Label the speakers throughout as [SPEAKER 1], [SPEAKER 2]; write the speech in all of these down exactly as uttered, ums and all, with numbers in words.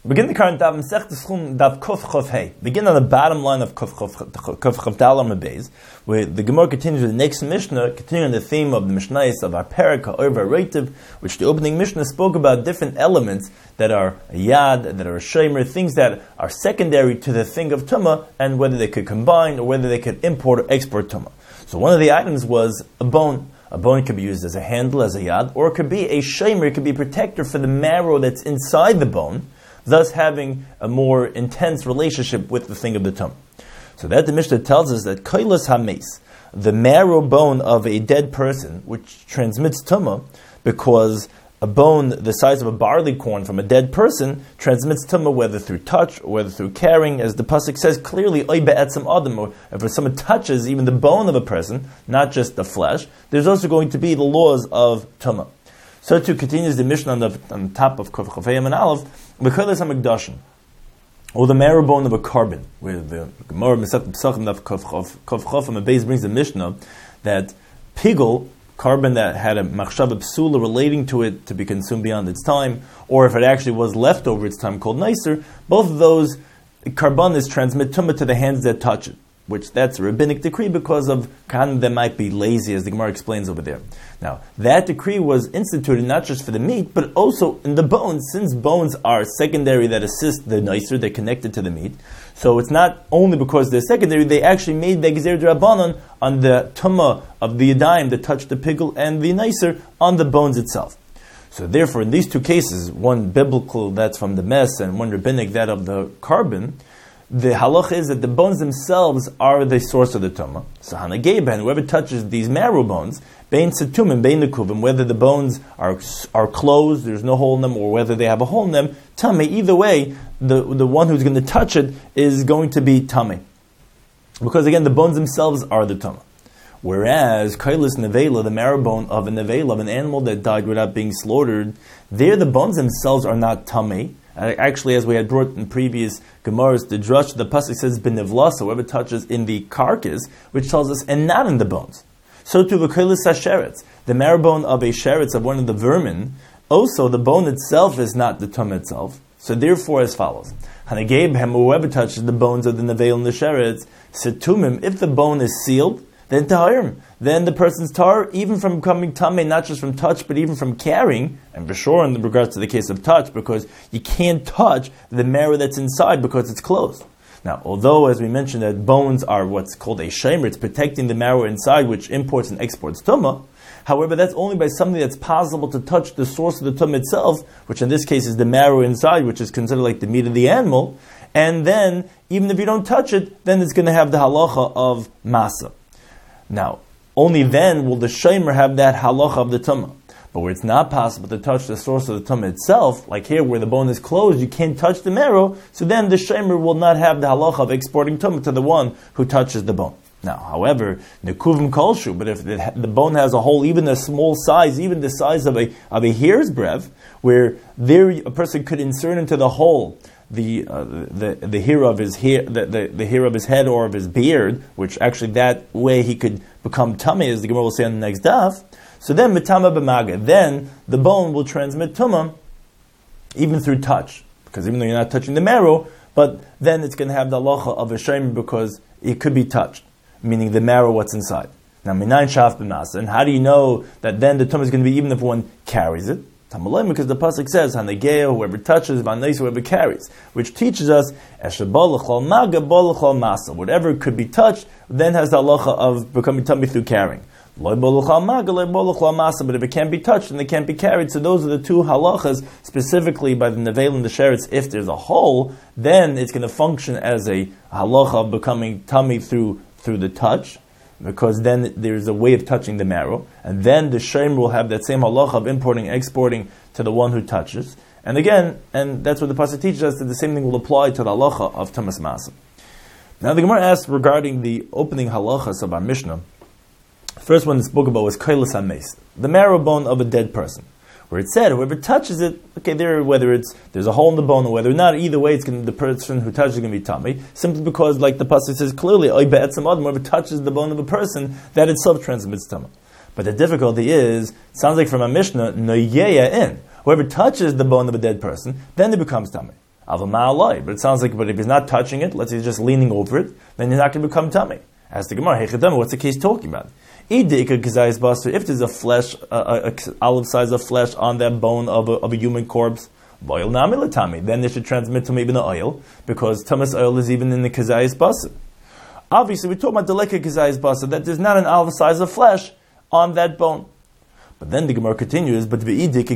[SPEAKER 1] Begin the current Daf Masechtas Chum Daf Kuf Chuf Hey. Begin on the bottom line of Kuf Chuf Chuf Dalam Beis, where the Gemara continues with the next Mishnah, continuing the theme of the Mishnayos of our Parak over Reitiv, which the opening Mishnah spoke about different elements that are a Yad, that are a Shemer, things that are secondary to the thing of Tumah, and whether they could combine or whether they could import or export Tumah. So one of the items was a bone. A bone could be used as a handle, as a Yad, or it could be a Shemer, it could be a protector for the marrow that's inside the bone, thus having a more intense relationship with the thing of the tumah. So that the Mishnah tells us that kailas hames, the marrow bone of a dead person, which transmits tumah, because a bone the size of a barley corn from a dead person transmits tumah whether through touch or whether through carrying, as the pasuk says clearly, oy be'etzem adam, or if someone touches even the bone of a person, not just the flesh, there's also going to be the laws of tumah. So too continues the Mishnah on the, on the top of Kuf Chafayim and Aleph, B'Kailas HaMikdashim, or the marrow bone of a carbon, where the Gemara Masechet Pesachim of Kuf Chaf and Beis brings the Mishnah that pigul, carbon that had a machshava psula relating to it to be consumed beyond its time, or if it actually was left over its time called nicer, both of those carbonis transmit tumah to the hands that touch it, which that's a rabbinic decree because of kahanim that might be lazy, as the Gemara explains over there. Now, that decree was instituted not just for the meat, but also in the bones, since bones are secondary that assist the nicer, they're connected to the meat. So it's not only because they're secondary, they actually made the Gezer D'Rabbanan on the tumah of the yadayim that touched the pigul and the nicer on the bones itself. So therefore, in these two cases, one biblical, that's from the mess, and one rabbinic, that of the carbon, the halach is that the bones themselves are the source of the tumah. So hanageben, whoever touches these marrow bones, bein setumim, bein nekuvim, whether the bones are are closed, there's no hole in them, or whether they have a hole in them, tummy. Either way, the the one who's going to touch it is going to be tummy, because again, the bones themselves are the tumah. Whereas kailas nevela, the marrow bone of a nevela, of an animal that died without being slaughtered, there the bones themselves are not tummy. Actually, as we had brought in previous Gemaras, the drush, the pasuk says benivlasa, whoever touches in the carcass, which tells us, and not in the bones. So too, v'kailis hasheretz, the marrow bone of a sheretz, of one of the vermin, also the bone itself is not the tumah itself. So therefore, as follows: hanageben, whoever touches the bones of the nevel and the sheretz, setumim, if the bone is sealed, then tahirim, then the person's tar, even from becoming tamei, not just from touch, but even from carrying, and for sure in regards to the case of touch, because you can't touch the marrow that's inside because it's closed. Now, although, as we mentioned, that bones are what's called a shemer, it's protecting the marrow inside, which imports and exports tumah. However, that's only by something that's possible to touch the source of the tumah itself, which in this case is the marrow inside, which is considered like the meat of the animal. And then, even if you don't touch it, then it's going to have the halacha of masa. Now, only then will the shemer have that halacha of the tumah. But where it's not possible to touch the source of the tumah itself, like here where the bone is closed, you can't touch the marrow, so then the shemer will not have the halacha of exporting tumah to the one who touches the bone. Now, however, nekuvim kolshu, but if the, the bone has a hole, even a small size, even the size of a of a hair's breadth, where there a person could insert into the hole the uh, the the hair of his hair, the, the, the hair of his head or of his beard, which actually that way he could become tummy, as the Gemara will say on the next daf. So then mitama b'maga, then the bone will transmit tumah even through touch, because even though you're not touching the marrow, but then it's going to have the halacha of a shemer because it could be touched, meaning the marrow, what's inside. Now minayin shaf b'masa, and how do you know that then the tumah is going to be even if one carries it? Because the pasuk says, "Hanageo, whoever touches, v'anais, whoever carries," which teaches us, "Eshabol l'chol maga, bol l'chol masa." Whatever could be touched, then has the halacha of becoming tummy through carrying. Lo bol l'chol maga, lo bol l'chol masa. But if it can't be touched, then it can't be carried. So those are the two halachas, specifically by the nevel and the sheretz. If there's a hole, then it's going to function as a halacha of becoming tummy through through the touch, because then there's a way of touching the marrow, and then the shemer will have that same halacha of importing and exporting to the one who touches. And again, and that's what the pasuk teaches us, that the same thing will apply to the halacha of tumas masa. Now the Gemara asks regarding the opening halachas of our Mishnah. The first one that spoke about was kailas hames, the marrow bone of a dead person, where it said whoever touches it, okay, there whether it's there's a hole in the bone or whether or not, either way, it's going to, the person who touches is going to be tummy, simply because, like the pasuk says clearly, oy be'etzem adam, whoever touches the bone of a person, that itself transmits tumah. But the difficulty is, it sounds like from a Mishnah, noyeya in, whoever touches the bone of a dead person, then it becomes tummy. Avama'alai. But it sounds like, but if he's not touching it, let's say he's just leaning over it, then he's not going to become tummy. As the Gemara, Hechadama, what's the case talking about? If there's a flesh, a, a, a olive size of flesh on that bone of a, of a human corpse, boil namilatami, then they should transmit to even the oil, because tamas oil is even in the kazayis basa. Obviously, we're talking about the leka kazayis basa, that there's not an olive size of flesh on that bone. But then the Gemara continues, but but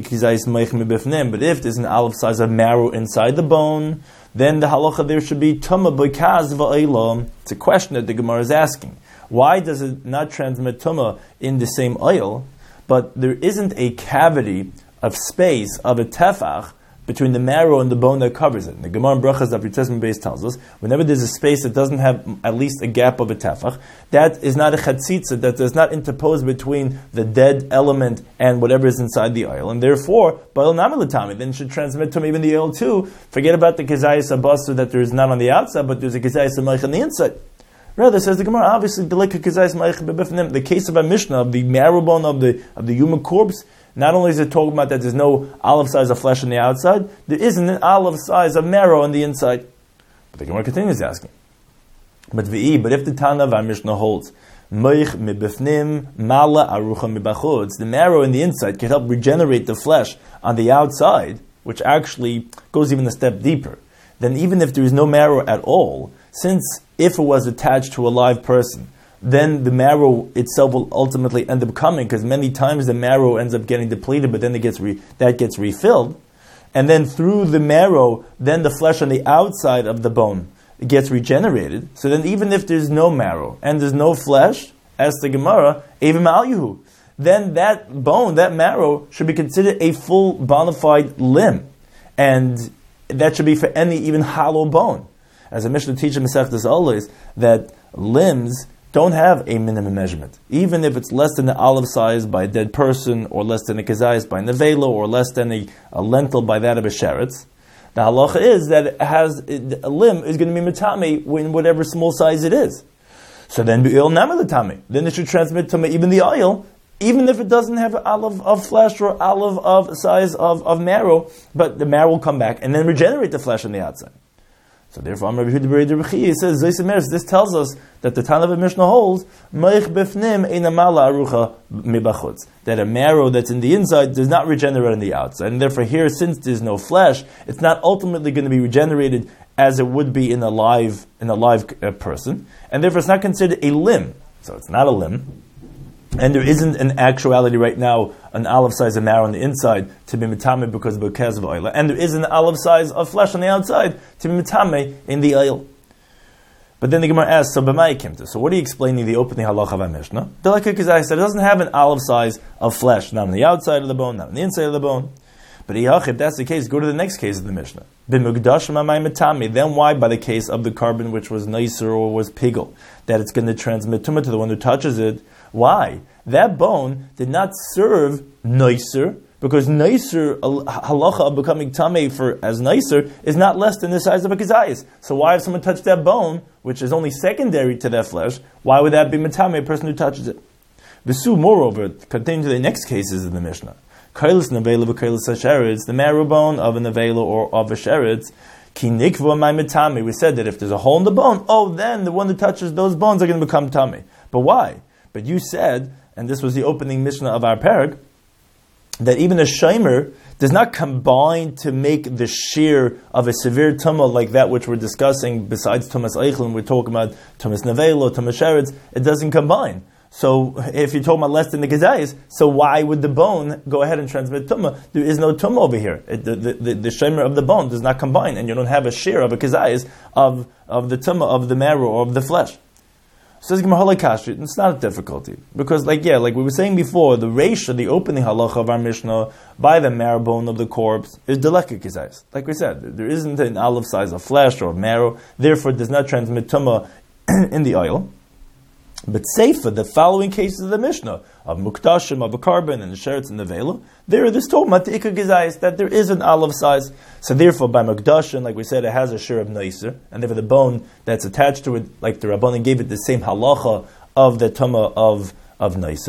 [SPEAKER 1] if there's an olive size of marrow inside the bone, then the halacha there should be tuma b'kaz va'olam. It's a question that the Gemara is asking. Why does it not transmit tuma in the same oil, but there isn't a cavity of space of a tefach between the marrow and the bone that covers it? And the Gemara in Brachas Daf Yud base tells us, whenever there's a space that doesn't have at least a gap of a tefach, that is not a chatzitza, that does not interpose between the dead element and whatever is inside the oil, and therefore, ba'il namilatami, then it should transmit to even the oil too. Forget about the kazayis abasu that there is not on the outside, but there's a kazayis amayich on the inside. Rather, says the Gemara, obviously the leka kazayis amayich bebifnim, the case of a mishnah, of the marrow bone of the of the human corpse, not only is it talking about that there's no olive size of flesh on the outside, there isn't an olive size of marrow on the inside. But the Gemara continues asking. But v'i, but if the Tana of our Mishnah holds, Moich mibifnim mala arucha mibachutz, the marrow in the inside can help regenerate the flesh on the outside, which actually goes even a step deeper. Then even if there is no marrow at all, since if it was attached to a live person, then the marrow itself will ultimately end up coming, because many times the marrow ends up getting depleted, but then it gets re- that gets refilled. And then through the marrow, then the flesh on the outside of the bone gets regenerated. So then even if there's no marrow and there's no flesh, as the Gemara, even ma'al, then that bone, that marrow, should be considered a full bona fide limb. And that should be for any even hollow bone. As a Mishnah teacher, Masechtas always, that limbs don't have a minimum measurement. Even if it's less than the olive size by a dead person, or less than a kazayis by nevela, or less than a, a lentil by that of a sheretz, the halacha is that it has a limb is going to be mitame in whatever small size it is. So then be'il namilatame, then it should transmit to even the oil, even if it doesn't have olive of flesh or olive of size of, of marrow, but the marrow will come back and then regenerate the flesh on the outside. So therefore, Rabbi Yehuda bar Rechi says, this tells us that the Tana of Mishnah holds, that a marrow that's in the inside does not regenerate on the outside. And therefore here, since there's no flesh, it's not ultimately going to be regenerated as it would be in a live, in a live uh, person. And therefore it's not considered a limb. So it's not a limb. And there isn't an actuality right now, an olive size of marrow on the inside to be mitame because of b'kaz of oil. And there is an olive size of flesh on the outside to be mitame in the oil. But then the Gemara asks, so b'mai kimta. So what are you explaining the opening halacha of our Mishnah? The like I said, it doesn't have an olive size of flesh, not on the outside of the bone, not on the inside of the bone. But if that's the case, go to the next case of the Mishnah. Then why, by the case of the carbon which was nicer or was pigel, that it's going to transmit tumah to the one who touches it? Why? That bone did not serve nicer, because nicer, halacha of becoming tameh for as nicer, is not less than the size of a kazayis. So why, if someone touched that bone, which is only secondary to that flesh, why would that be matame, a person who touches it? Visu, moreover, continuing to the next cases of the Mishnah. Kailis nevela v'kailis hasheretz, the marrow bone of a nevela or of a sheretz, ki nikva my mitame. We said that if there's a hole in the bone, oh, then the one that touches those bones are going to become tummy. But why? But you said, and this was the opening Mishnah of our parak, that even a shomer does not combine to make the shear of a severe tumah like that which we're discussing. Besides tumas eichlin, we're talking about tumas nevela, tumas sheretz. It doesn't combine. So if you're talking about less than the kazayis, so why would the bone go ahead and transmit tumah? There is no tumah over here. It, the the, the, the shemer of the bone does not combine, and you don't have a shear of a kazayis of, of the tumah of the marrow or of the flesh. So it's not a difficulty. Because like yeah, like we were saying before, the reisha, the opening halacha of our Mishnah, by the marrow bone of the corpse, is deleka kazayis. Like we said, there isn't an olive size of flesh or marrow, therefore it does not transmit tumah in the oil. But Seifa, the following cases of the Mishnah, of Muktashim, of a carbon, and the Sheretz, and the Vela, there is this talk about the Ikka Gezayis, that there is an olive size. So therefore, by Mukdashim, like we said, it has a share of Neiser, and therefore the bone that's attached to it, like the Rabbanan gave it the same halacha of the Tumah of, of Neiser.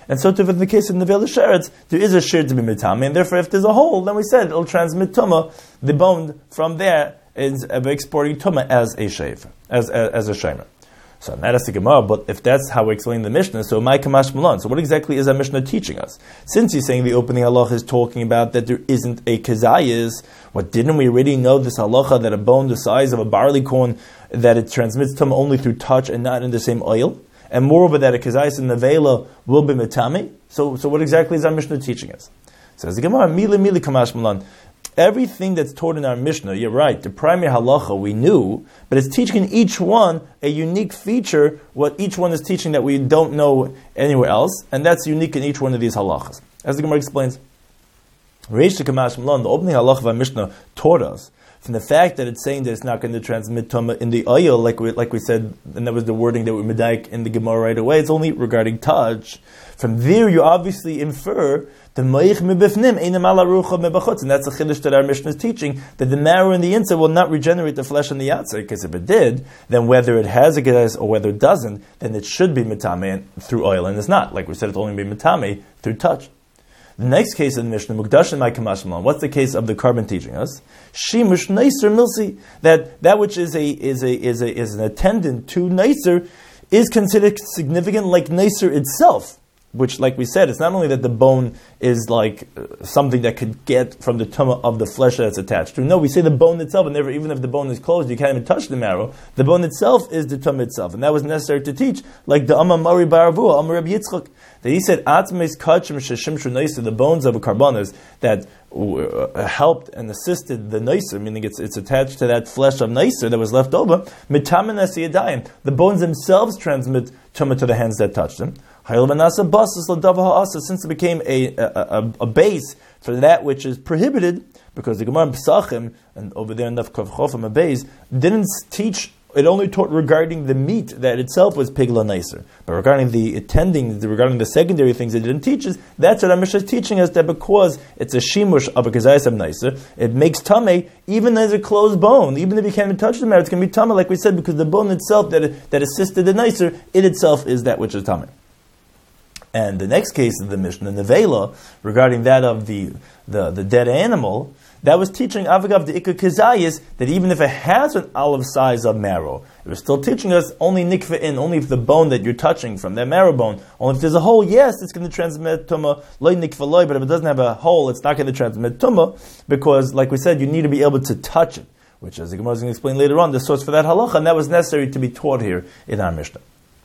[SPEAKER 1] And so too in the case of Nevela Sheretz, there is a shir to be mitame, and therefore if there's a hole, then we said it'll transmit tumah, the bone from there is exporting tumah as a shefer, as, as, as a shemer. So that is the Gemara, but if that's how we explain the Mishnah, so my Kamash Malon. So what exactly is our Mishnah teaching us? Since he's saying the opening halacha is talking about that there isn't a kezayis, what didn't we already know this halacha that a bone the size of a barley corn, that it transmits tumah only through touch and not in the same oil? And moreover, that a kezayis in the vela will be metame? So, so what exactly is our Mishnah teaching us? Says the Gemara, mili mili Kamash Malon. Everything that's taught in our Mishnah, you're right, the primary halacha we knew, but it's teaching each one a unique feature, what each one is teaching that we don't know anywhere else, and that's unique in each one of these halachas. As the Gemara explains, Reish Kamash Malon, the opening halacha of our Mishnah taught us, from the fact that it's saying that it's not going to transmit tumah in the oil, like we, like we said, and that was the wording that we medaik in the Gemara right away, it's only regarding touch. From there you obviously infer the meich mebifnim einem ala rucha mebachutz, and that's a chiddush that our Mishnah is teaching, that the marrow in the inside will not regenerate the flesh on the outside, because if it did, then whether it has a gedais or whether it doesn't, then it should be mitame through oil, and it's not. Like we said, it's only be mitame through touch. The next case in the Mishnah, Mukdashin my Kamash Malon. What's the case of the carbon teaching us? Shimush Neiser Milsi, that that which is a is a is a is an attendant to Neiser is considered significant like Neiser itself. Which, like we said, it's not only that the bone is like uh, something that could get from the tumah of the flesh that it's attached to. No, we say the bone itself, and never, even if the bone is closed, you can't even touch the marrow. The bone itself is the tumah itself, and that was necessary to teach, like the Amma Mari Baravua, Amma Rabbi Yitzchak, that he said, Atmes Kachim Sheshimshu Neiser, the bones of a carbonas that uh, helped and assisted the Neiser, meaning it's it's attached to that flesh of Neiser that was left over, Mitamen Asiyadayim. The bones themselves transmit tumah to the hands that touch them. Since it became a, a, a, a base for that which is prohibited, because the Gemara in Pesachim, and over there in Daf Kav Chofim a base, didn't teach, it only taught regarding the meat that itself was pigla nicer. But regarding the attending, regarding the secondary things it didn't teach us, that's what our Mishnah is teaching us, that because it's a shimush of a kezayis of nicer, it makes tameh, even as a closed bone, even if you can't even touch the marrow, it's going to be tameh, like we said, because the bone itself that, that assisted the nicer, it itself is that which is tameh. And the next case of the Mishnah, Nevela, regarding that of the, the, the dead animal, that was teaching Avagav the Ikka Kezayis that even if it has an olive size of marrow, it was still teaching us only nikva in, only if the bone that you're touching from, that marrow bone, only if there's a hole, yes, it's going to transmit tumah, loy nikva loy, but if it doesn't have a hole, it's not going to transmit tumah, because, like we said, you need to be able to touch it, which, as the Gemara is going to explain later on, the source for that halacha, and that was necessary to be taught here in our Mishnah.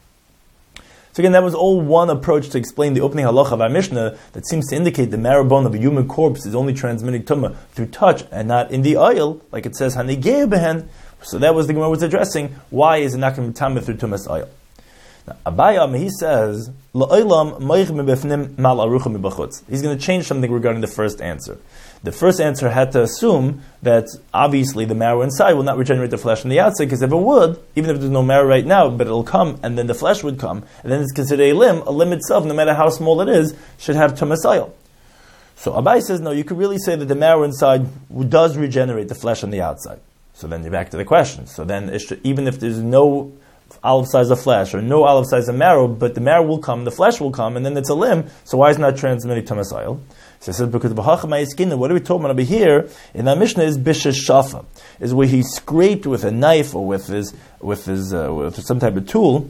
[SPEAKER 1] So again, that was all one approach to explain the opening halacha of our Mishnah that seems to indicate the marrow bone of a human corpse is only transmitting tumah through touch and not in the oil, like it says, hanigeh behen. So that was the Gemara was addressing, why is it not going to be tameh through tumah's oil? Now, Abayam, he says, La'olam moich mebefnim mal arucha mebachutz. He's going to change something regarding the first answer. The first answer had to assume that obviously the marrow inside will not regenerate the flesh on the outside, because if it would, even if there's no marrow right now, but it'll come, and then the flesh would come, and then it's considered a limb. A limb itself, no matter how small it is, should have tumas oil. So Abai says, no, you could really say that the marrow inside does regenerate the flesh on the outside. So then you're back to the question. So then, it should, even if there's no olive size of flesh, or no olive size of marrow, but the marrow will come, the flesh will come, and then it's a limb, so why is it not transmitting tumas oil? So it says, because what are we talking about over here in that Mishnah is bishes shafa, is where he scraped with a knife or with his with his uh, with some type of tool,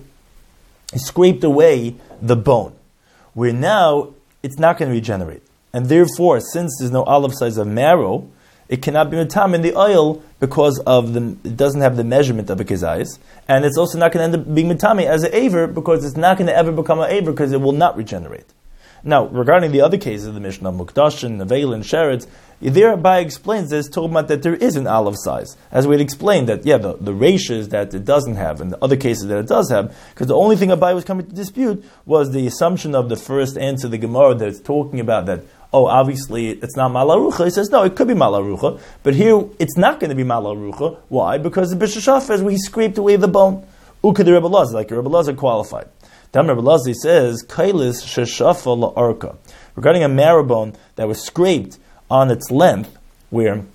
[SPEAKER 1] he scraped away the bone, where now it's not going to regenerate, and therefore, since there's no olive size of marrow, it cannot be mitam in the oil because of the it doesn't have the measurement of a kezayis, and it's also not going to end up being mitami as an aver because it's not going to ever become an aver because it will not regenerate. Now, regarding the other cases of the Mishnah, Mukdashin, Nevel, and Sheretz, there Abai explains this, talking about that there is an olive size. As we had explained, that, yeah, the, the ratios that it doesn't have, and the other cases that it does have, because the only thing Abai was coming to dispute was the assumption of the first answer, the Gemara, that it's talking about that, oh, obviously, it's not malarucha. He says, no, it could be malarucha, but here, it's not going to be malarucha. Why? Because the Bishashaf is where he scraped away the bone. Uka the Rebbe Lazar, like Rebbe Lazar qualified. Tam Rebbe Lazar says, Kailis sheshafa la'arka. Regarding a marrow bone that was scraped on its length, where,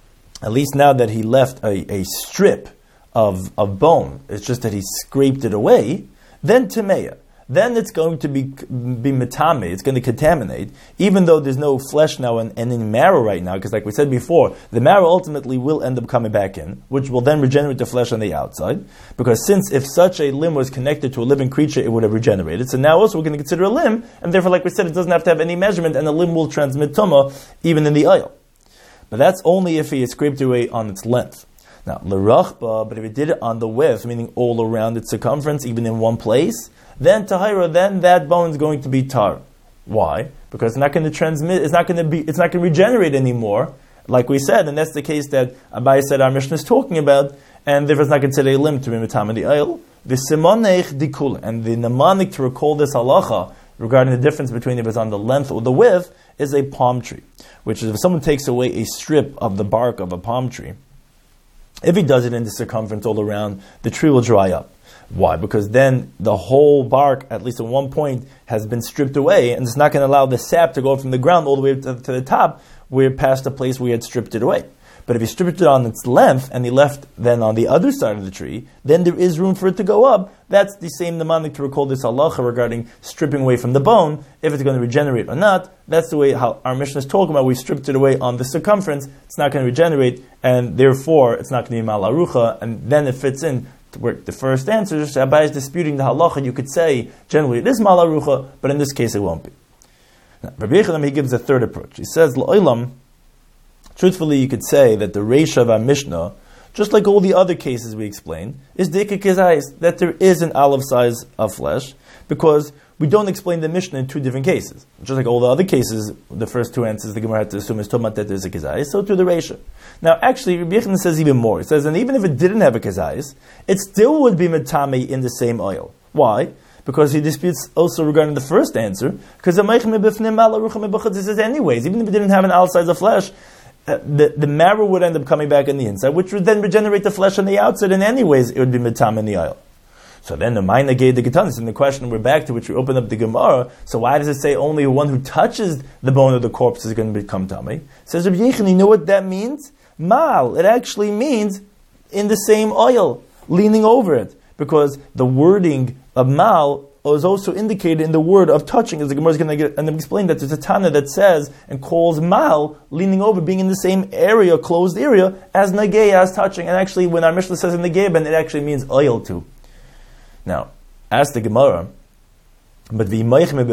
[SPEAKER 1] at least now that he left a, a strip of, of bone, it's just that he scraped it away, then Timeya. then it's going to be be metame, it's going to contaminate, even though there's no flesh now and, and any marrow right now, because like we said before, the marrow ultimately will end up coming back in, which will then regenerate the flesh on the outside, because since if such a limb was connected to a living creature, it would have regenerated. So now also we're going to consider a limb, and therefore, like we said, it doesn't have to have any measurement, and the limb will transmit tumah even in the oil. But that's only if he is scraped away on its length. Now, l'rachba, but if it did it on the width, meaning all around its circumference, even in one place, then tahira, then that bone is going to be tar. Why? Because it's not going to transmit, it's not going to be, it's not going to regenerate anymore, like we said, and that's the case that Abai said our Mishnah is talking about, and therefore it's not considered a limb to be mitam the oil. The simonech dikul, and the mnemonic to recall this halacha regarding the difference between if it's on the length or the width is a palm tree, which is if someone takes away a strip of the bark of a palm tree, if he does it in the circumference all around, the tree will dry up. Why? Because then the whole bark, at least at one point, has been stripped away, and it's not going to allow the sap to go from the ground all the way to, to the top, where past the place where he had stripped it away. But if he stripped it on its length, and he left then on the other side of the tree, then there is room for it to go up. That's the same mnemonic to recall this halacha regarding stripping away from the bone, if it's going to regenerate or not. That's the way how our Mishnah is talking about. We stripped it away on the circumference, it's not going to regenerate, and therefore it's not going to be mal arucha, and then it fits in to where the first answer is Abai is disputing the halacha. You could say generally it is mal arucha, but in this case it won't be. Now, Rabbi Yechanan, he gives a third approach. He says l'olam. Truthfully, you could say that the Reisha of our Mishnah, just like all the other cases we explained, is dikka kezayis, that there is an olive size of flesh, because we don't explain the Mishnah in two different cases. Just like all the other cases, the first two answers the Gemara had to assume is tomat that there's a kezayis, so too the Reisha. Now, actually, Rabbi Yechanan says even more. He says, and even if it didn't have a kezayis, it still would be metame in the same oil. Why? Because he disputes also regarding the first answer, because it says anyways, even if it didn't have an olive size of flesh, Uh, the, the marrow would end up coming back on the inside, which would then regenerate the flesh on the outside, and anyways, it would be mitam in the oil. So then the Maina gave the Getanis, and the question we're back to, which we open up the Gemara, so why does it say only one who touches the bone of the corpse is going to become tummy? Says Rabbi Yechon, you know what that means? Mal, it actually means in the same oil, leaning over it, because the wording of mal is also indicated in the word of touching, as the Gemara is going to get, and explain that there's a Tana that says and calls mal, leaning over, being in the same area, closed area, as nageya, as touching. And actually, when our Mishnah says in nageya, it actually means oil too. Now, ask the Gemara, but but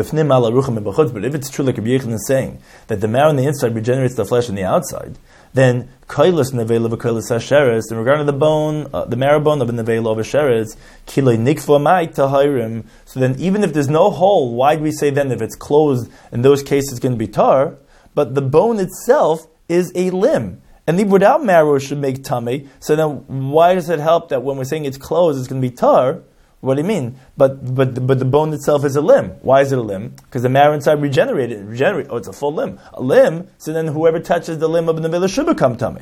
[SPEAKER 1] if it's true, like Rabbi Yechon is saying, that the marrow on the inside regenerates the flesh on the outside, then kailas nevela v'kailas hasheres, in regard to the bone, uh, the marrow bone of a nevela of hasheres, kiloi nikva mai tahirim. So then, even if there's no hole, why do we say then if it's closed, in those cases it's going to be tar? But the bone itself is a limb, and even without marrow it should make tummy. So then, why does it help that when we're saying it's closed, it's going to be tar? What do you mean? But but but the bone itself is a limb. Why is it a limb? Because the marrow inside regenerated. Regenerate. Oh, it's a full limb. A limb. So then whoever touches the limb of the nevela should become tummy.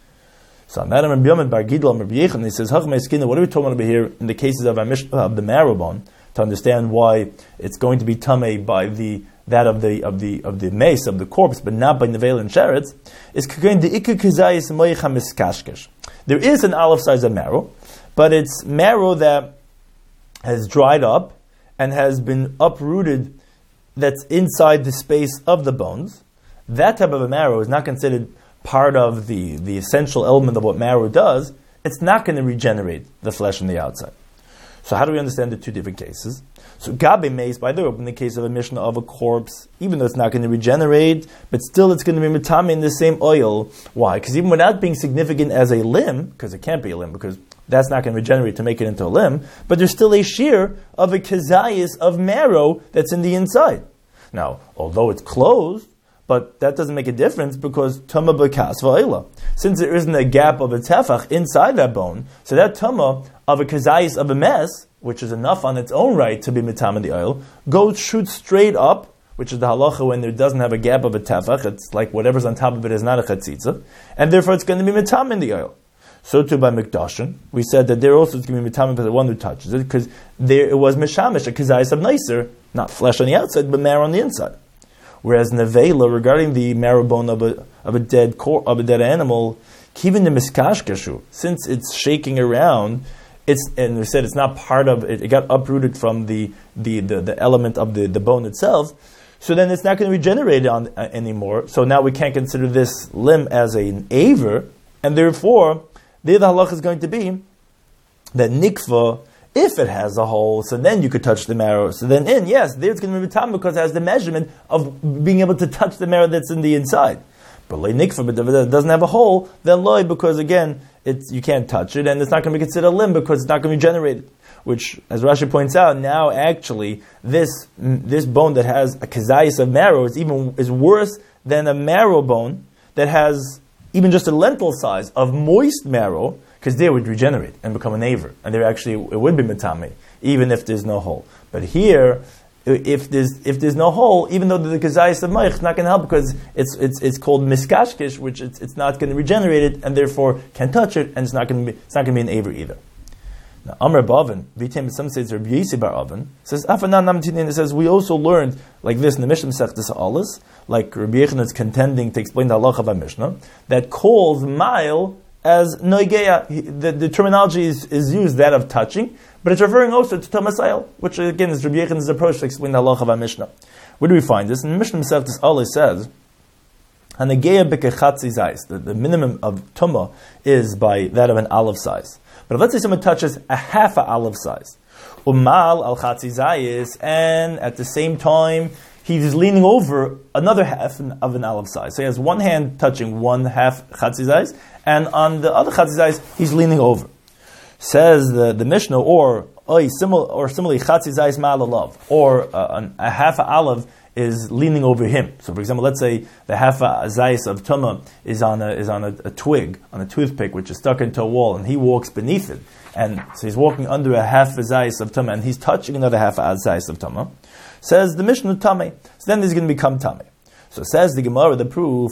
[SPEAKER 1] So on that, Rabbi Yomen Bar Gidl, Rabbi Yechon, he says, "Hachmei Skina." What are we talking about here in the cases of, of the marrow bone? To understand why it's going to be tummy by the that of the of the of the mace of the corpse, but not by nevela and sheretz, is kagain the ikka kazayis moicha miskashkesh. There is an olive size of marrow, but it's marrow that has dried up and has been uprooted, that's inside the space of the bones. That type of a marrow is not considered part of the, the essential element of what marrow does. It's not going to regenerate the flesh on the outside. So how do we understand the two different cases? So gabe meis, by the way, in the case of a mishnah of a corpse, even though it's not going to regenerate, but still it's going to be mitame in the same oil. Why? Because even without being significant as a limb, because it can't be a limb, because that's not going to regenerate to make it into a limb, but there's still a shear of a kezayis of marrow that's in the inside. Now, although it's closed, but that doesn't make a difference because tuma b'kas va'ila. Since there isn't a gap of a tefach inside that bone, so that tuma of a kezayis of a mess, which is enough on its own right to be mitam in the oil, goes shoot straight up, which is the halacha when there doesn't have a gap of a tefach. It's like whatever's on top of it is not a chatzitza, and therefore it's going to be mitam in the oil. So too by Mikdashin, we said that there also is going to be mitamim for the one who touches it, because there it was mishamish, a kezayis of nicer, not flesh on the outside, but marrow on the inside. Whereas nevela, regarding the marrow bone of a of a dead cor- of a dead animal, even the miskashkashu, since it's shaking around, it's and we said it's not part of it. It got uprooted from the the, the, the element of the, the bone itself. So then it's not going to be regenerated on uh, anymore. So now we can't consider this limb as an aver, and therefore the other halach is going to be that nikva, if it has a hole, so then you could touch the marrow. So then in, yes, there it's going to be tam because it has the measurement of being able to touch the marrow that's in the inside. But loy nikva, but if it doesn't have a hole, then loy, because again, it's, you can't touch it, and it's not going to be considered a limb because it's not going to be generated. Which, as Rashi points out, now actually this this bone that has a kazayis of marrow is even is worse than a marrow bone that has even just a lentil size of moist marrow, because they would regenerate and become an aver, and there actually it would be metame, even if there's no hole. But here, if there's if there's no hole, even though the kazayis of moich is not going to help because it's it's it's called miskashkish, which it's it's not going to regenerate it, and therefore can't touch it, and it's not going to be it's not going to be an aver either. Now, Amr Bavin, Vitem, some say it's Rabbi Yisi Bar Avin, says, Afanan Namtinin, it says, we also learned, like this in the Mishnah Masechtas Alis, like Rabbi Yechon is contending to explain the halacha of a Mishnah, that calls mile as noigeya. The, the terminology is, is used, that of touching, but it's referring also to Tomasayel, which again is Rabbi Yechon's approach to explain the halacha of a Mishnah. Where do we find this? In the Mishnah Masechtas Alis says, Hanegeya b'kechatzi zayis, the minimum of tumah is by that of an olive size. But if let's say someone touches a half a olive size, umal al chatzi zayis, and at the same time he's leaning over another half of an olive size. So he has one hand touching one half chatzi zayis, and on the other chatzi zayis he's leaning over. Says the, the Mishnah, or oy, simil, or similarly chatzi zayis ma'al alav, or uh, a half a olive is leaning over him. So, for example, let's say the half a zayis of tumah is on a is on a, a twig, on a toothpick, which is stuck into a wall, and he walks beneath it, and so he's walking under a half a zayis of tumah, and he's touching another half a zayis of tumah. Says the Mishnah tamei. So then he's going to become tamei. So says the Gemara, the proof,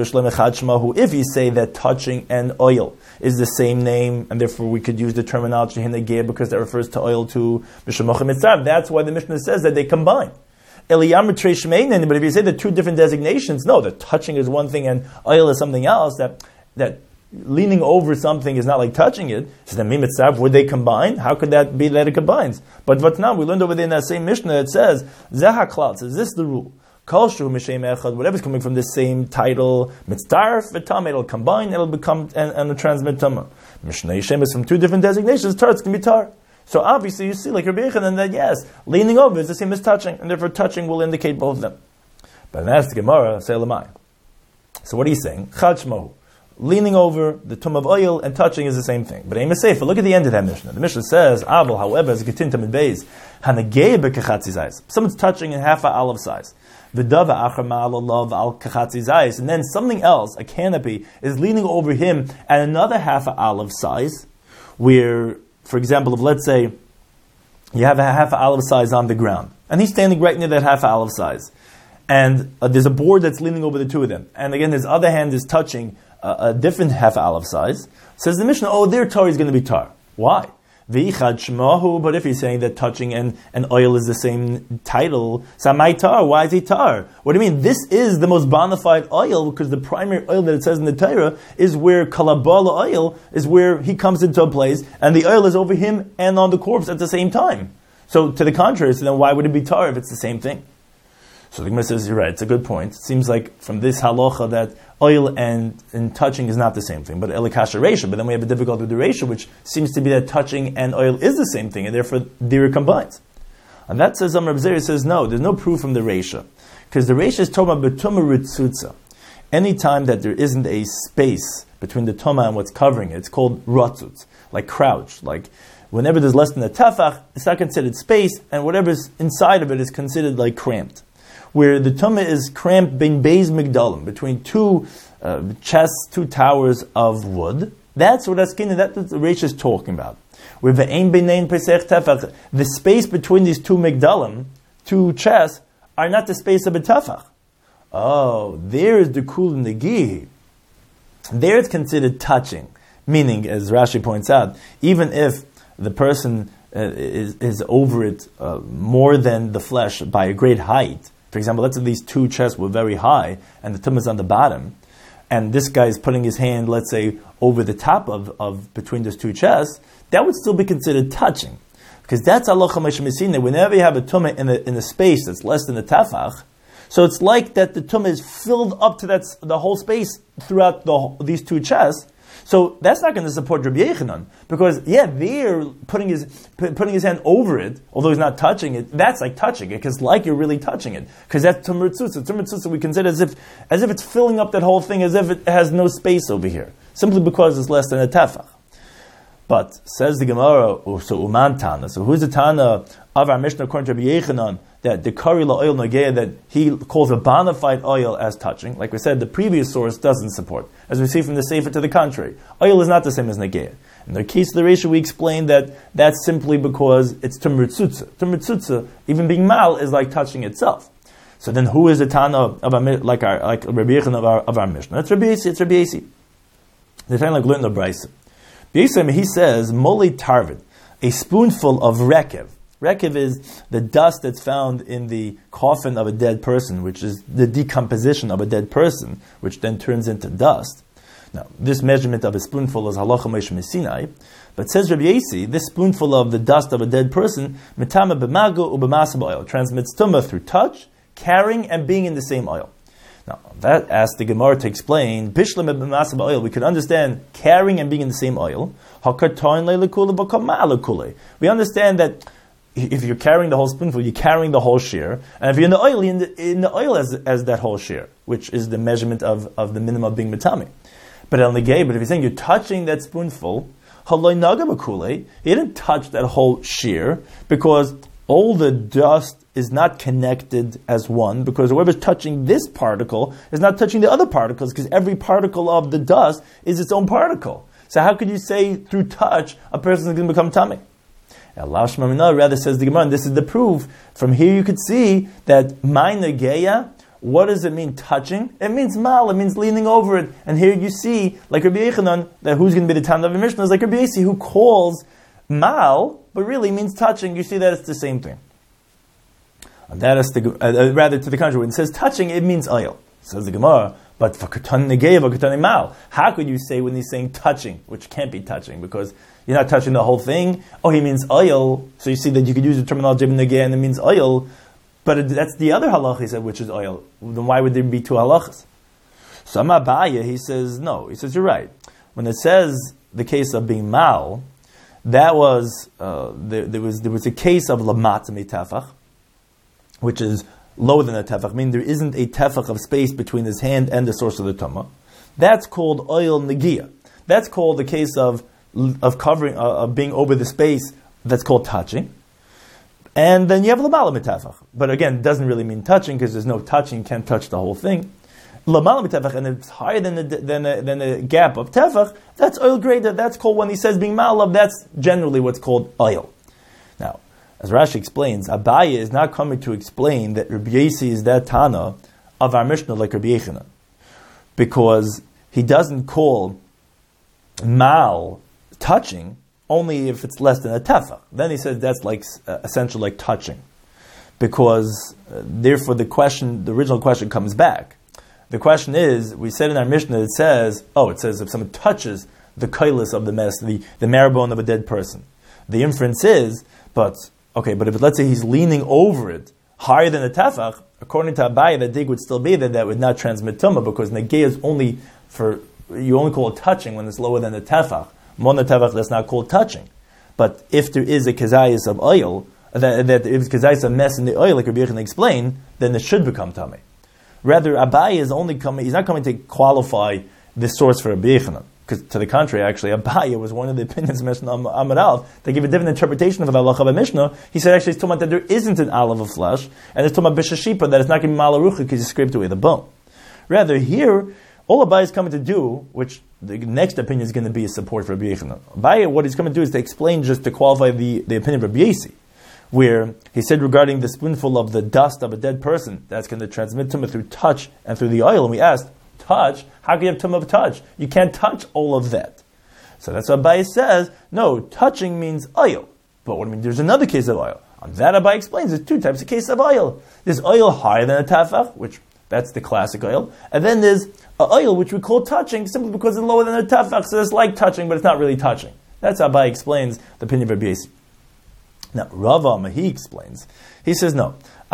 [SPEAKER 1] if you say that touching and oil is the same name, and therefore we could use the terminology hinegeh because that refers to oil to b'shemochem mitzav. That's why the Mishnah says that they combine. But if you say the two different designations, no, the touching is one thing and oil is something else, that that leaning over something is not like touching it. So then, would they combine? How could that be that it combines? But what's now, we learned over there in that same Mishnah, it says, Zehaklat, says this is the rule. Whatever's coming from the same title, mitzdarf v'tam, it'll combine, it'll become, and, and transmit tamah. Mishnah Yishem is from two different designations, tar, it's going to be tar. So obviously you see, like Rabbi Yechon, that yes, leaning over is the same as touching, and therefore touching will indicate both of them. But then ask the Gemara, say lamai. So what are you saying? Chachmahu. Leaning over, the tum of oil, and touching is the same thing. But Amos Sefer, look at the end of that Mishnah. The Mishnah says, Aval, however, as a ketintam in beis, hanagei bekachatzi zayis. Someone's touching in half a olive size. V'dava achar ma'alolav al kachatzi zayis. And then something else, a canopy, is leaning over him at another half a olive size, where, for example, if let's say you have a half olive size on the ground, and he's standing right near that half olive size, and uh, there's a board that's leaning over the two of them, and again his other hand is touching uh, a different half olive size, says the Mishnah, oh, their tar is going to be tar. Why? But if he's saying that touching and, and oil is the same title, Samai tar, why is he tar? What do you mean? This is the most bona fide oil, because the primary oil that it says in the Torah is where kalabala oil is where he comes into a place, and the oil is over him and on the corpse at the same time. So to the contrary, so then why would it be tar if it's the same thing? So the Gemara says, you're right, it's a good point. It seems like from this halacha that oil and, and touching is not the same thing, but elikasha reisha. But then we have a difficulty with the reisha, which seems to be that touching and oil is the same thing, and therefore they're combined. And that says, Amr Abzeri says, no, there's no proof from the reisha. Because the reisha is talking about betuma ritzutza. Anytime that there isn't a space between the toma and what's covering it, it's called ratzutz, like crouch, like whenever there's less than a tefach, it's not considered space, and whatever's inside of it is considered like cramped. Where the tumah is cramped bin beis migdalim, between two uh, chests, two towers of wood. That's what Askina, that's what the Reish is talking about. Where the ein benein pesach tefach, the space between these two migdalim, two chests, are not the space of a tefach. Oh, there is the kul negi. There it's considered touching, meaning, as Rashi points out, even if the person uh, is, is over it uh, more than the flesh by a great height. For example, let's say these two chests were very high and the tumah is on the bottom. and this guy is putting his hand, let's say, over the top of, of between those two chests, that would still be considered touching. Because that's halacha meshemesina. Whenever you have a tumah in a, in a space that's less than a tefach, so it's like that the tumah is filled up to that the whole space throughout the, these two chests. So that's not going to support Rabbi Yechanan, because yeah, they're putting his putting his hand over it, although he's not touching it. That's like touching it, because like you're really touching it, because that's tumah tzutza. Tumah tzutza we consider as if as if it's filling up that whole thing, as if it has no space over here, simply because it's less than a tefach. But says the Gemara, so uman tana. So who's the tana of our Mishnah according to Rabbi Yechanan that the kari la oil nagea, that he calls a bona fide oil as touching? Like we said, the previous source doesn't support. As we see from the Sefer to the contrary, oil is not the same as nagea. In the case of the ratio, we explained that that's simply because it's tumur tzutza. Tumur tzutza, even being mal, is like touching itself. So then, who is the tana of our, like our like Rabbi Yechanan of our, of our Mishnah? It's Rabbi Yasi. It's Rabbi Yasi. The time like learn the brayso. He says, Moli Tarvid, a spoonful of rekev. Rekev is the dust that's found in the coffin of a dead person, which is the decomposition of a dead person, which then turns into dust. Now, this measurement of a spoonful is halacha Moshe Messinai, but says Rabbi Yasi, this spoonful of the dust of a dead person, mitama b'mago u'b'masa oil, transmits tumah through touch, carrying, and being in the same oil. Now, that asks the Gemara to explain, Bishlam b'masa oil, we can understand carrying and being in the same oil. We understand that if you're carrying the whole spoonful, you're carrying the whole shear, and if you're in the oil, you're in the, in the oil as, as that whole shear, which is the measurement of, of the minimum of being mitami. But on the gay, but if you're saying you're touching that spoonful, he didn't touch that whole shear, because all the dust is not connected as one, because whoever's touching this particle is not touching the other particles, because every particle of the dust is its own particle. So how could you say through touch a person is going to become tummy? Rather, says the Gemara, and this is the proof. From here you could see that minor geya, what does it mean touching? It means mal, it means leaning over it. And here you see, like Rabbi Yechanan, that who's going to be the Tana of the Mishnah is like Rabbi Yasi, who calls mal, but really means touching. You see that it's the same thing. And that is the, uh, rather to the contrary, when it says touching, it means oil. Says the Gemara, but for katan negev or katan mal, how could you say when he's saying touching, which can't be touching, because you're not touching the whole thing? Oh, he means oil. So you see that you could use the terminology of negev and it means oil, but it, that's the other halach he said, which is oil. Then why would there be two halachas? So Amabaya, he says, no. He says, you're right. When it says the case of being mal, that was, uh, there, there was there was a case of lamat mitafach, which is lower than a tefach, meaning there isn't a tefach of space between his hand and the source of the tumah. That's called oil negia. That's called the case of of covering, uh, of being over the space. That's called touching. And then you have lamala mitefach. But again, it doesn't really mean touching, because there's no touching, you can't touch the whole thing. Lamala mitefach, and it's higher than the, than a, than a gap of tefach, that's oil greater. That's called, when he says being malav, that's generally what's called oil. Now, as Rashi explains, Abaye is not coming to explain that Rabbi Yasi is that Tana of our Mishnah like Rabbi Yechanan, because he doesn't call mal touching only if it's less than a tefach. Then he says that's like uh, essential like touching, because uh, therefore the question, the original question comes back. The question is, we said in our Mishnah, it says, oh, it says if someone touches the kailis of the mess, the, the marrow bone of a dead person. The inference is, but okay, but if let's say he's leaning over it higher than a tefach, according to Abaye, the dig would still be that that would not transmit tumah, because negei is only for, you only call it touching when it's lower than the tefach. Mona tefach, that's not called touching. But if there is a kezayis of oil, that, that if kezayis of mess in the oil, like Rabbi Yechanan explained, then it should become tummy. Rather, Abaye is only coming, he's not coming to qualify this source for Rabbi Yechanan. Because to the contrary, actually, Abaye was one of the opinions mentioned on Amud Aleph. They give a different interpretation of the halacha of a Mishnah. He said actually it's talking about that there isn't an olive of flesh, and it's talking about b'shashipa, that it's not going to be malarucha because you scraped away the bone. Rather, here, all Abaye is coming to do, which the next opinion is going to be a support for Rabbi Yechanan. Abaye, what he's coming to do is to explain, just to qualify the, the opinion of Rabbi Yasi, where he said regarding the spoonful of the dust of a dead person, that's going to transmit tumah through touch and through the oil, and we asked, touch? How can you have tumah of touch? You can't touch all of that. So that's what Abaye says. No, touching means oil. But what I mean, there's another case of oil. On that Abaye explains there's two types of case of oil. There's oil higher than a tefach, which That's the classic oil. And then there's an oil which we call touching simply because it's lower than a tefach, so it's like touching, but it's not really touching. That's how Abai explains the opinion of Rabbi Yossi. Now, Rav Amma, he explains. He says, no.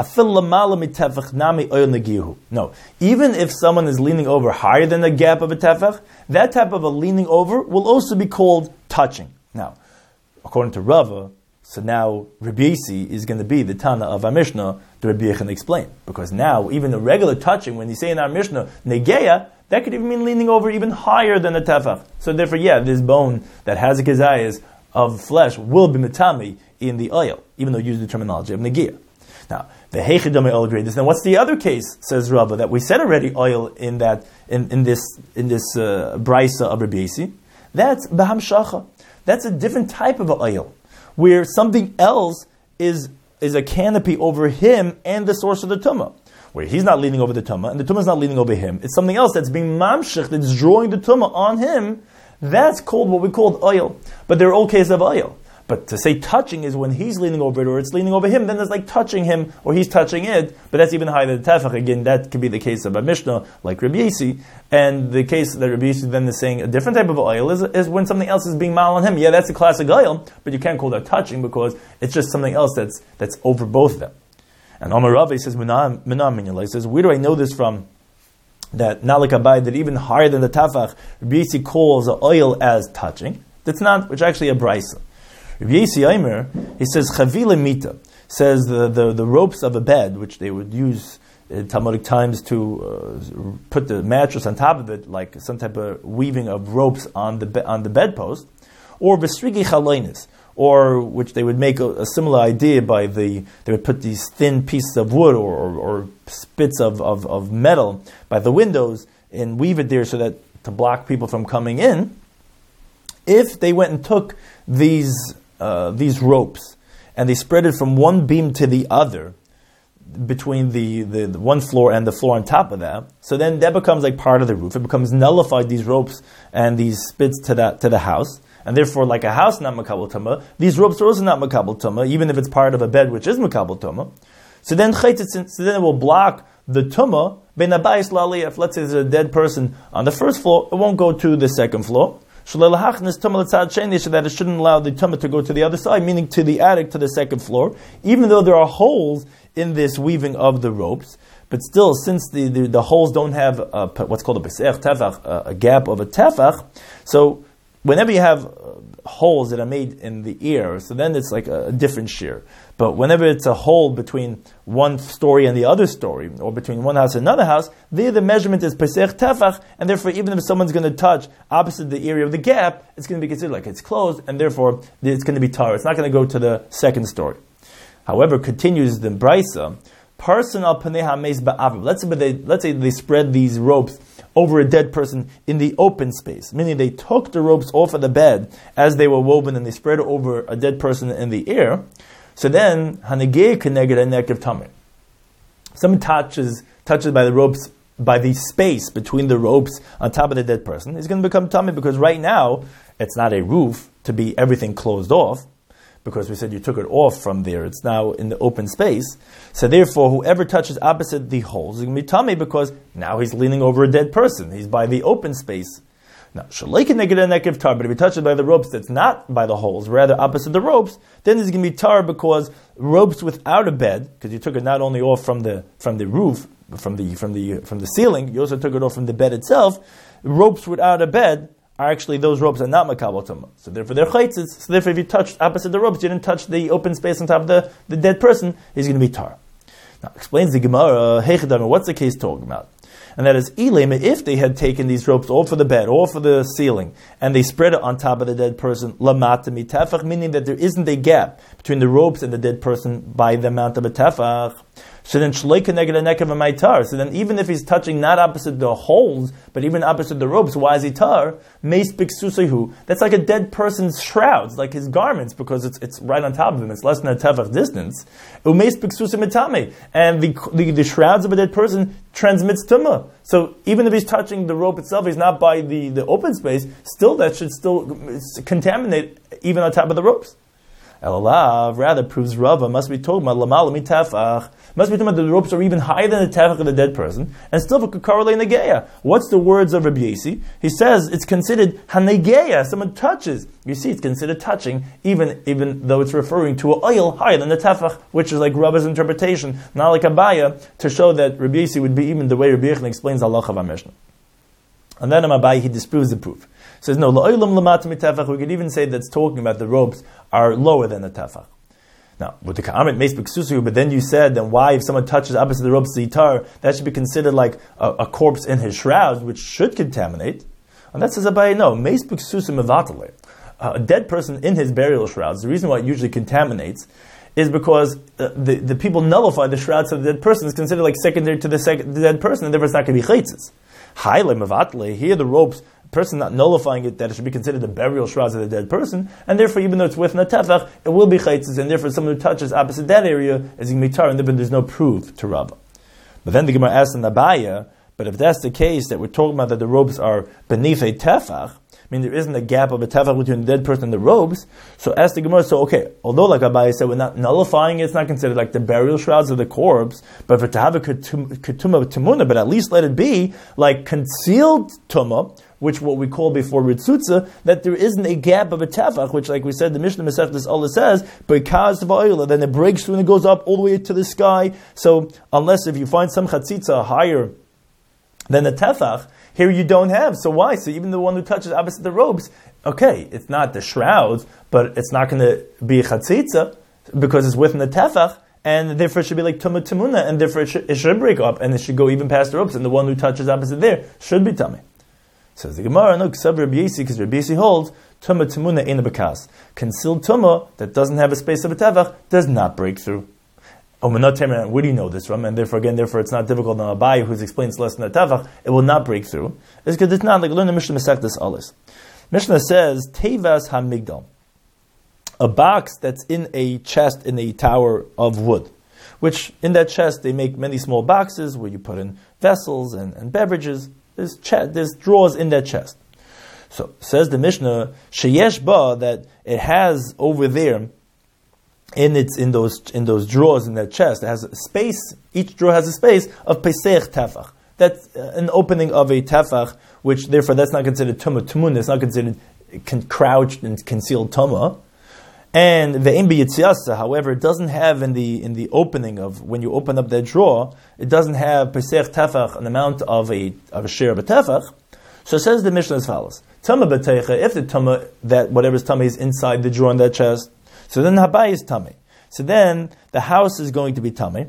[SPEAKER 1] No. Even if someone is leaning over higher than the gap of a tefach, that type of a leaning over will also be called touching. Now, according to Rava, so now Rabbi Yossi is going to be the Tana of our Mishnah, the Rabbi Yechon explained. Because now, even a regular touching, when you say in our Mishnah, negeya, that could even mean leaning over even higher than the tefach. So therefore, yeah, this bone that has a kezayis of flesh will be metami in the oil, even though you use the terminology of negeya. Now, the heichidame oil grade is, then what's the other case, says Rava, that we said already oil in that, in, in this, in this, uh, brisa of Rabbi Yossi? That's b'hamshacha. That's a different type of oil, where something else is is a canopy over him and the source of the tumah, where he's not leaning over the tumah and the tumah is not leaning over him. It's something else that's being mamshich, that's drawing the tumah on him. That's called what we call oil. But they're all cases of oil. But to say touching is when he's leaning over it or it's leaning over him, then it's like touching him or he's touching it, but that's even higher than the tefach. Again, that could be the case of a Mishnah, like Rabbi Yossi, and the case that Rabbi Yossi then is saying a different type of oil is, is when something else is being mal on him. Yeah, that's a classic oil, but you can't call that touching because it's just something else that's that's over both of them. And Omar Ravi says, Menam Minyala, he says, where do I know this from? That Nalik Abai, that even higher than the tefach, Rabbi Yossi calls the oil as touching. That's not, which actually a brisa. Rabbi Yossi Aimer, he says, Chavile Mita, says the, the, the ropes of a bed, which they would use in Talmudic times to uh, put the mattress on top of it, like some type of weaving of ropes on the be- on the bedpost, or Vesrigi Chaloinis, or which they would make a, a similar idea by the, they would put these thin pieces of wood or, or, or spits of, of, of metal by the windows and weave it there so that to block people from coming in. If they went and took these Uh, these ropes, and they spread it from one beam to the other, between the, the, the one floor and the floor on top of that. So then that becomes like part of the roof. It becomes nullified, these ropes and these spits to that to the house, and therefore, like a house not makabel tumah, these ropes are also not makabel tumah, even if it's part of a bed which is makabel tumah. So then, so then it will block the tumah ben abayis la'aliyah. Let's say there's a dead person on the first floor, it won't go to the second floor. So that it shouldn't allow the tumah to go to the other side, meaning to the attic, to the second floor, even though there are holes in this weaving of the ropes. But still, since the, the, the holes don't have a, what's called a pesach tefach, a, a gap of a tefach, so whenever you have holes that are made in the ear, so then it's like a, a different shear. But whenever it's a hole between one story and the other story, or between one house and another house, there the measurement is pesach tefach, and therefore even if someone's going to touch opposite the area of the gap, it's going to be considered like it's closed, and therefore it's going to be tar. It's not going to go to the second story. However, continues the brisa, person al paneha meis ba'aviv. Let's say they let's say they spread these ropes over a dead person in the open space, meaning they took the ropes off of the bed as they were woven and they spread it over a dead person in the air. So then, hanegei keneged a negative tamid. Someone touches touches by the ropes, by the space between the ropes on top of the dead person, he's going to become tamid because right now it's not a roof to be everything closed off, because we said you took it off from there. It's now in the open space. So therefore, whoever touches opposite the holes is going to be tamid because now he's leaning over a dead person. He's by the open space. Now, shalei keneged a negative tar, but if he touches by the ropes that's not by the holes, rather opposite the ropes, then it's going to be tar because ropes without a bed, because you took it not only off from the from the roof, from the from the from the ceiling, you also took it off from the bed itself. Ropes without a bed are actually, those ropes are not makabel tumah. So therefore they're chaitzes. So therefore if you touched opposite the ropes, you didn't touch the open space on top of the, the dead person, he's going to be tar. Now explains the Gemara, heichadam, what's the case talking about? And that is, ilema, if they had taken these ropes all for the bed, all for the ceiling, and they spread it on top of the dead person, lamata mitafach, meaning that there isn't a gap between the ropes and the dead person by the amount of a tefach. So then, shleika neged a nekav of tar. So then, even if he's touching not opposite the holes, but even opposite the ropes, why is he tar? Meis biksusehu. That's like a dead person's shrouds, like his garments, because it's it's right on top of him. It's less than a tefach distance. Umeis biksuse mitame, and the, the the shrouds of a dead person transmits tumah. So even if he's touching the rope itself, he's not by the, the open space. Still, that should still contaminate even on top of the ropes. Elalav rather proves Rava must be talking about Lamala mitafach. Must be talking about the ropes are even higher than the tefach of the dead person, and still could correlate negeya. What's the words of Rabbi Yossi? He says it's considered hanegeya. Someone touches. You see, it's considered touching, even even though it's referring to an oil higher than the tefach, which is like Rava's interpretation, not like Abaya, to show that Rabbi Yossi would be even the way Rabbi Yechon explains halacha of our Mishnah. And then Abaya he disproves the proof. He says no, la'olam lamata mitefach. We could even say that's talking about the ropes are lower than the tefach. Now, with the Ka'amet Meis B'Ksusu, but then you said, then why, if someone touches opposite the ropes zitar, that should be considered like a, a corpse in his shrouds, which should contaminate. And that says Abaye, no, Meis B'Ksusu mevatale. A dead person in his burial shrouds, the reason why it usually contaminates is because uh, the, the people nullify the shrouds of the dead person. It's considered like secondary to the, sec- the dead person, and therefore it's not going to be chaitzes. Haile mevatale, here the ropes, person not nullifying it, that it should be considered the burial shrouds of the dead person, and therefore even though it's within a tefach, it will be chaitzes, and therefore someone who touches opposite that area is going to be tar, and there's no proof to Rava. But then the Gemara asks in Abaya, but if that's the case, that we're talking about that the robes are beneath a tefach, I mean there isn't a gap of a tefach between the dead person and the robes, so ask the Gemara, so okay, although like Abaya said, we're not nullifying it, it's not considered like the burial shrouds of the corpse, but for to have a ketuma temuna, but at least let it be like concealed tumah, which what we call before ritzutza, that there isn't a gap of a tefach, which like we said, the Mishnah Masechtas Allah says, because of oil, then it breaks through and it goes up all the way to the sky. So unless if you find some chatzitza higher than the tefach, here you don't have. So why? So even the one who touches opposite the robes, okay, it's not the shrouds, but it's not going to be a chatzitza because it's within the tefach, and therefore it should be like tumah temuna, and therefore it should, it should break up, and it should go even past the ropes, and the one who touches opposite there should be tummy. Says the Gemara, no, Ksav Rabbi Yossi, because Rabbi Yossi holds, Tumah Temuna in a bekas. Concealed Tumah, that doesn't have a space of a tefach, does not break through. Oh, where do you know this from? And therefore, again, therefore it's not difficult on Abaye, who's explains less than a tefach, it will not break through. It's because it's not like learn the Mishnah Masechtas Alis. Mishnah says, Tevas HaMigdal, a box that's in a chest in a tower of wood, which in that chest they make many small boxes where you put in vessels and, and beverages. There's, ch- there's drawers in that chest. So says the Mishnah, sheyesh ba, that it has over there in its in those in those drawers in that chest, it has a space. Each drawer has a space of pesach tefach. That's an opening of a tefach, which therefore that's not considered tumah tumun. It's not considered con- crouched and concealed tumah. And ve'im b'yitziasa, however, it doesn't have in the in the opening of when you open up that drawer, it doesn't have pesach tefach, an amount of a of a share of a tefach. So it says the Mishnah as follows: Tama b'teicha, if the tama that whatever's tama is inside the drawer in that chest, so then habai is tame. So then the house is going to be tame.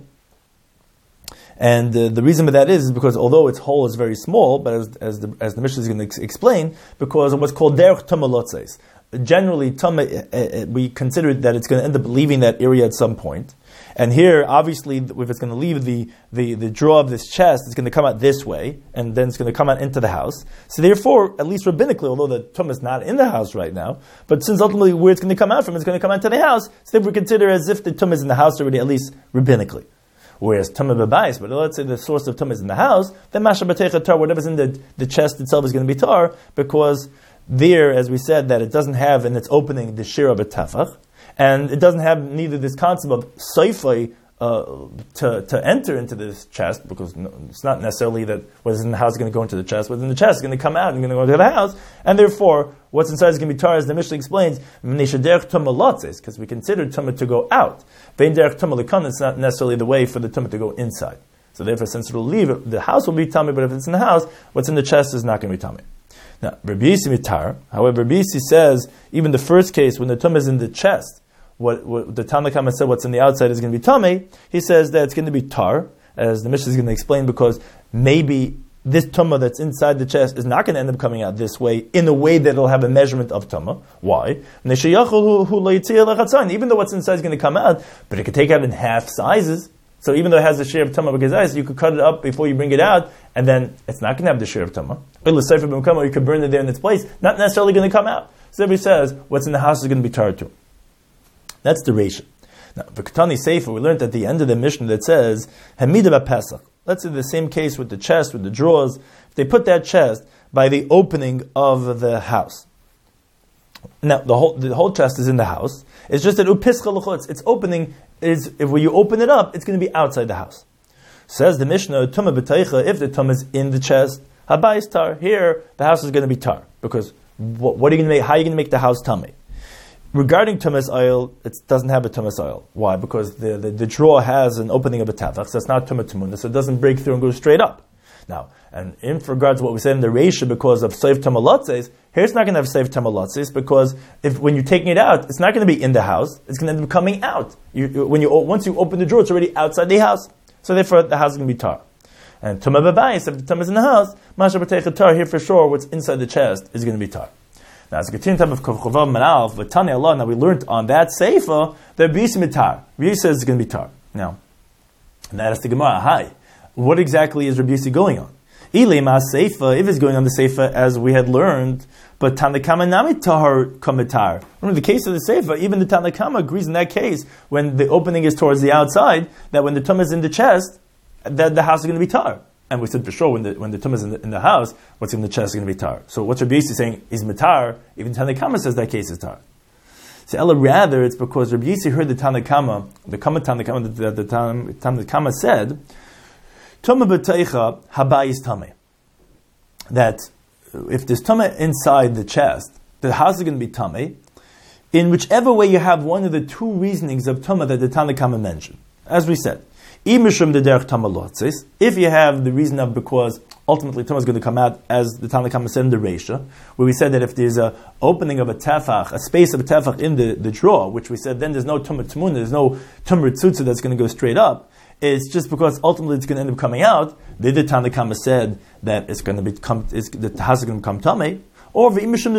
[SPEAKER 1] And uh, the reason for that is, is because although its hole is very small, but as as the as the Mishnah is going to ex- explain, because of what's called derech tama lotzes. Generally, tama, uh, uh, we consider that it's going to end up leaving that area at some point. And here, obviously, if it's going to leave the, the, the drawer of this chest, it's going to come out this way, and then it's going to come out into the house. So therefore, at least rabbinically, although the tuma is not in the house right now, but since ultimately where it's going to come out from, it's going to come out to the house, so we consider as if the tuma is in the house already, at least rabbinically. Whereas tuma b'bayis, but let's say the source of tuma is in the house, then masha b'teicha tar, whatever's in the, the chest itself is going to be tar, because there, as we said, that it doesn't have in its opening the share of a tefach, and it doesn't have neither this concept of soifai uh, to to enter into this chest, because no, it's not necessarily that what's in the house is going to go into the chest, what's in the chest is going to come out and going to go into the house, and therefore what's inside is going to be tar, as the Mishnah explains, because we consider tumah to go out. It's not necessarily the way for the tumah to go inside. So therefore, since it will leave, the house will be tummy, but if it's in the house, what's in the chest is not going to be tummy. Now, Rabbi Yossi mitar. However, Rabbi Yossi says even the first case when the tumah is in the chest, what, what the Tanna Kama said, what's in the outside is going to be tummy. He says that it's going to be tar, as the Mishnah is going to explain, because maybe this tumah that's inside the chest is not going to end up coming out this way in a way that it'll have a measurement of tumah. Why? Even though what's inside is going to come out, but it could take out in half sizes. So even though it has a share of tumah b'gazais, you could cut it up before you bring it out, and then it's not going to have the share of tumah. Or you could burn it there in its place, not necessarily going to come out. So everybody says, what's in the house is going to be tar too. That's the ratio. Now, for Ketani Sefer, we learned at the end of the Mishnah that says, Hamida Pesach. Let's say the same case with the chest, with the drawers. If they put that chest by the opening of the house, Now the whole the whole chest is in the house. It's just that upischa l'chutz. Its opening is, if when you open it up, it's going to be outside the house. Says the Mishnah, Tumah b'teicha, if the tumah is in the chest, habayis tar. Here, the house is going to be tar. Because what, what are you going to make? How are you going to make the house tummy? Regarding tumas oil, it doesn't have a tumas oil. Why? Because the, the, the drawer has an opening of a tavach, so it's not tumah tumuna, so it doesn't break through and go straight up. Now, and in regards to what we said in the Reisha, because of seif tamalotzes, here it's not going to have seif tamalotzes, because if when you're taking it out, it's not going to be in the house, it's going to end up coming out. You, when you once you open the drawer, it's already outside the house. So therefore, the house is going to be tar. And tumah b'bayis, if the tumah is in the house, masha b'teicha tar, here for sure, what's inside the chest is going to be tar. Now, as a continuing type of Kavchovav Manalf, but Tani Allah, now we learned on that Seifa, that B'yisi mitar. B'yisi says it's going to be tar. Now, and that is the Gemara. Hi. What exactly is Rabbi Yisi going on? Ilema Seifa, if it's going on the Seifa as we had learned, but Tanakama Nami Tahar Kamitar. Remember the case of the Seifa, even the Tanakama agrees in that case, when the opening is towards the outside, that when the tumah is in the chest, that the house is going to be tar. And we said for sure when the when the tumah is in the, in the house, what's in the chest is going to be tar. So what's Rabbi Yisi saying is mitar? Even Tanakama says that case is tar. So Ella, rather it's because Rabbi Yisi heard the Tanakama, the Kama Tanakama, the, the, the Tanakama said, Tumah b'teicha habayis tameh. That if there's tumah inside the chest, the house is going to be tameh. In whichever way you have one of the two reasonings of tumah that the Tanakama mentioned, as we said. If you have the reason of because ultimately tumah is going to come out, as the Tanakama said in the Reisha, where we said that if there's a opening of a tefach, a space of a tefach in the, the drawer, which we said then there's no tumah tmuna, there's no tumah tzutza that's going to go straight up, it's just because ultimately it's going to end up coming out. The Tanakama said that it's going to become, it's, the house is going to become tameh. Or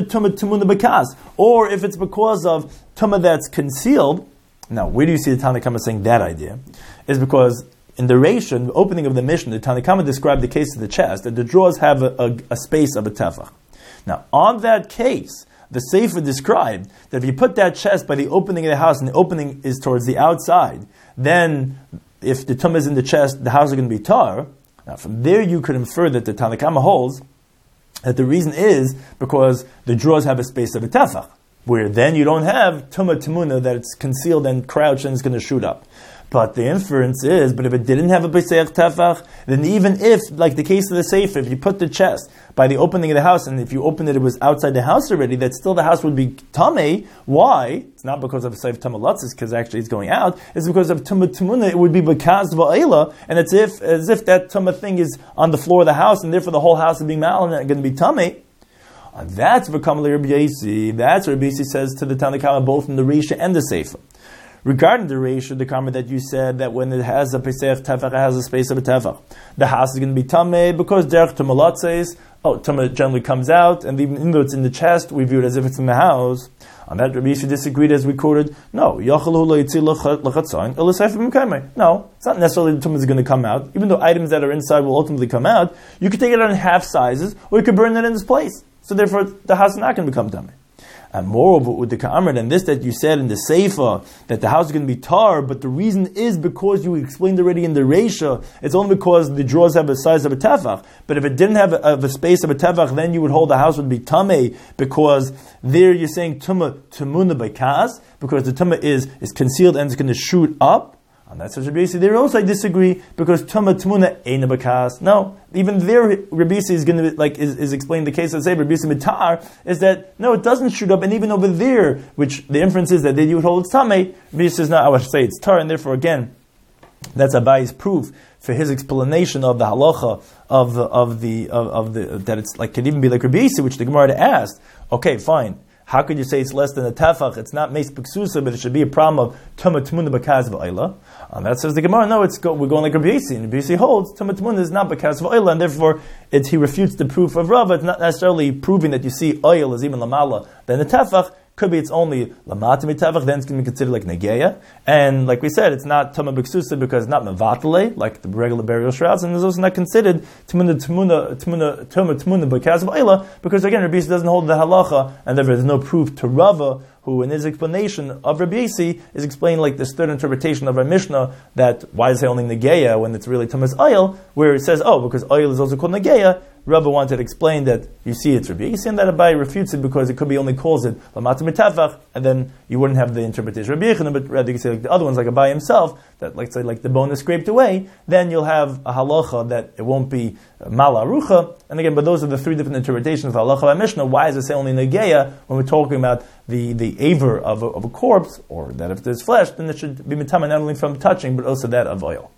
[SPEAKER 1] or if it's because of tumah that's concealed. Now, where do you see the Tanakama saying that idea? Is because in the Reisha, the opening of the Mishnah, the Tanakama described the case of the chest, that the drawers have a, a, a space of a tefach. Now, on that case, the Sefer described that if you put that chest by the opening of the house, and the opening is towards the outside, then if the tumah is in the chest, the house is going to be tar. Now, from there you could infer that the Tanakama holds that the reason is because the drawers have a space of a tefach, where then you don't have tumah timuna that it's concealed and crouched and it's going to shoot up. But the inference is, but if it didn't have a Pesach Tefach, then even if, like the case of the Sefer, if you put the chest by the opening of the house, and if you opened it, it was outside the house already, that still the house would be Tameh. Why? It's not because of Seif Tamalatzis, because actually it's going out. It's because of Tumah Tumuna, it would be Bakaz Va'ela, and it's if, as if that Tumah thing is on the floor of the house, and therefore the whole house is being mal and going to be Tameh. And that's V'kam Rabbi Yisi. That's what Rabbi Yisi says to the Tanakama, both in the Reisha and the Sefer. Regarding the Reisha, the comment that you said that when it has a Pesach Tefach, it has a space of a Tefach, the house is going to be Tameh, because Derech Tumalat says, oh, Tameh generally comes out, and even though it's in the chest, we view it as if it's in the house. On that, Rabbi Yisrael disagreed, as we quoted, no, no, it's not necessarily the Tumah is going to come out, even though items that are inside will ultimately come out. You could take it out in half sizes, or you could burn it in its place. So therefore, the house is not going to become Tameh. And moreover, with the Ka'amr, and this that you said in the Seifa, that the house is going to be tar, but the reason is because you explained already in the Reisha, it's only because the drawers have a size of a tefach. But if it didn't have a, of a space of a tefach, then you would hold the house would be tameh, because there you're saying tumah tumuna b'kas, because the tumah is, is concealed and it's going to shoot up. And that's what Rabbi Yisi. There also I disagree, because tumah tumuna ain't a bakas. No, even there Rabbi Yisi is going to like is, is explaining the case of say Rabbi Yisi mitar is that no, it doesn't shoot up, and even over there, which the inference is that they would hold it's tameh. Rabbi Yisi says no, I would say it's tar, and therefore again, that's Abayi's proof for his explanation of the halacha of the of the of, of the that it's like could even be like Rabbi Yisi, which the Gemara had asked. Okay, fine. How could you say it's less than a tefach? It's not meis b'ksusa, but it should be a problem of tumah tmuna b'kaz v'ayla. And that says the Gemara, no, it's go, we're going like Rabbi Yisi. And Rabbi Yisi holds tumah tmuna is not b'kaz v'ayla, and therefore it, he refutes the proof of Rava. It's not necessarily proving that you see oil is even lamala than the tefach. Could be it's only lamata mitavach, then it's going to be considered like negeya. And like we said, it's not tumah b'ksusa because it's not mevatale, like the regular burial shrouds, and it's also not considered tumuna tumuna tumuna tumuna tumuna b'kaz v'ayla, because again Rabbi Yisi doesn't hold the halacha, and therefore there's no proof to Rava who in his explanation of Rabbi Yossi is explaining like this third interpretation of our Mishnah, that why is it only Negeya when it's really Tumas oil, where it says, oh, because oil is also called Negeya. Rabbi wanted to explain that you see it's Rabbi Yossi, and that Abai refutes it because it could be only calls it Lamata Mitafach, and then you wouldn't have the interpretation of Rabbi Yechanan, but rather you could say like the other ones, like Abai himself, that like say like the bone is scraped away, then you'll have a halacha that it won't be Mala Arucha. And again, but those are the three different interpretations of halacha by Mishnah. Why is it say only Negeya when we're talking about the, the aver of a, of a corpse, or that if there's flesh, then it should be mitama not only from touching, but also that of oil.